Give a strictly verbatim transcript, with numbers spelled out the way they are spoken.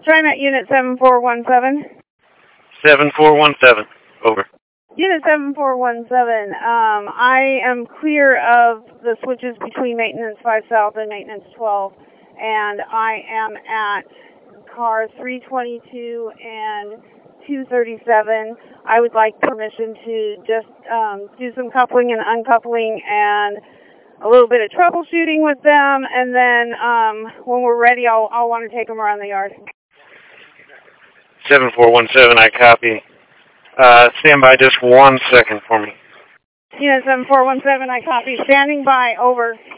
TriMet Unit seven four one seven. seven four one seven, over. Unit seven four one seven, um, I am clear of the switches between Maintenance five South and Maintenance twelve, and I am at cars three twenty-two and two thirty-seven. I would like permission to just um, do some coupling and uncoupling and a little bit of troubleshooting with them, and then um, when we're ready, I'll, I'll want to take them around the yard. seven four one seven, I copy. Uh, stand by just one second for me. Unit seven four one seven, I copy. Standing by, over.